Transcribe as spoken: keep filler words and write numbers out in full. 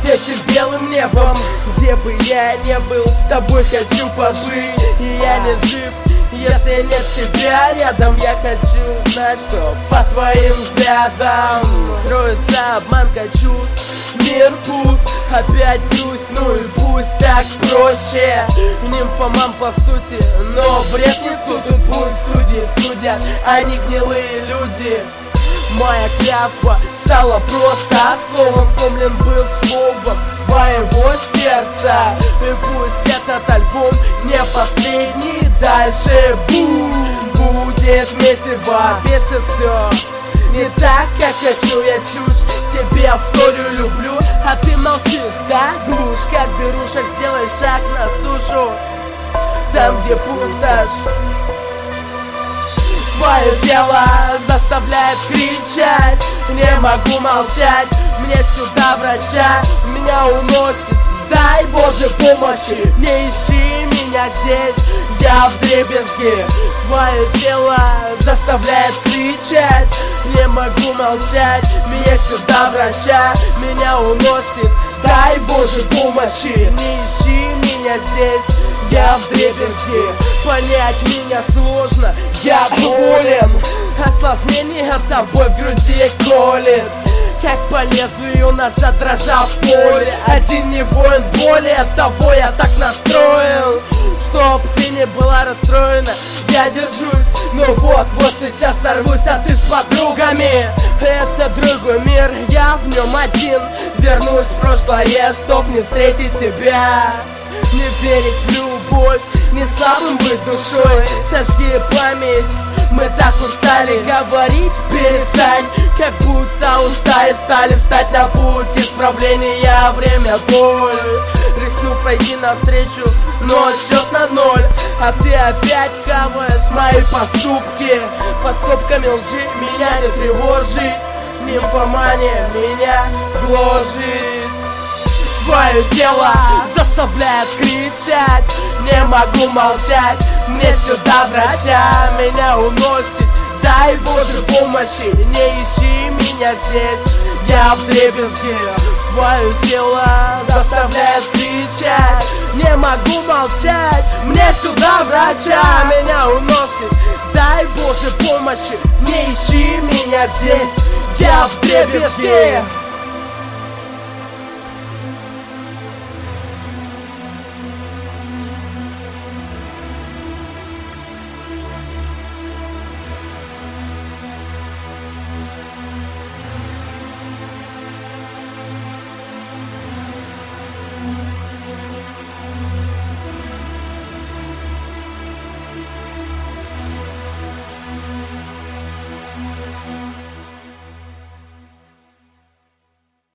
этим белым небом. Где бы я ни был, с тобой хочу пожить. И я не жив, если нет тебя рядом. Я хочу знать, что по твоим взглядам кроется обманка чувств. Мир пуст, опять грусть, ну и пусть так проще. Нимфоман по сути, но бред несут. И пусть судьи судят, они гнилые люди. Моя клятва стала просто словом, сломлен был словом твоего сердца. И пусть этот альбом не последний, дальше бум, будет месиво. Бесит все не так, как хочу, я чушь тебе вторю, люблю, а ты молчишь, да? Глушь, как берушек, сделай шаг на сушу, там, где пустошь. Твое тело заставляет кричать, не могу молчать, мне сюда врача, меня уносит, дай Боже помощи, не ищи меня здесь, я вдребезги. Твое тело заставляет кричать, не могу молчать, меня сюда врача, меня уносит, дай Боже помощи, не ищи меня здесь, я вдребезги. Понять меня сложно, я болен, осложнение тобой в груди колет. Как по лезвию ножа дрожа в поле. Один не воин боли, оттого я так настроен. Чтоб ты не была расстроена, я держусь. Ну вот, вот сейчас сорвусь, а ты с подругами. Это другой мир, я в нем один. Вернусь в прошлое, чтоб не встретить тебя. Не верить в любовь, не слабым быть душой. Сожги память, мы так устали говорить, перестань. Как будто устали, стали встать на путь исправления. Время боль, рискну пройти навстречу, но счет на ноль. А ты опять хаваешь мои поступки. Под стопками лжи меня не тревожит. Нимфомания меня гложет. Твое тело заставляет кричать, не могу молчать, мне сюда врача, меня уносит, дай Боже помощи, не ищи меня здесь, я вдребезги. Твое тело заставляет кричать, не могу молчать, мне сюда врача, меня уносит, дай Боже помощи, не ищи меня здесь, я вдребезги.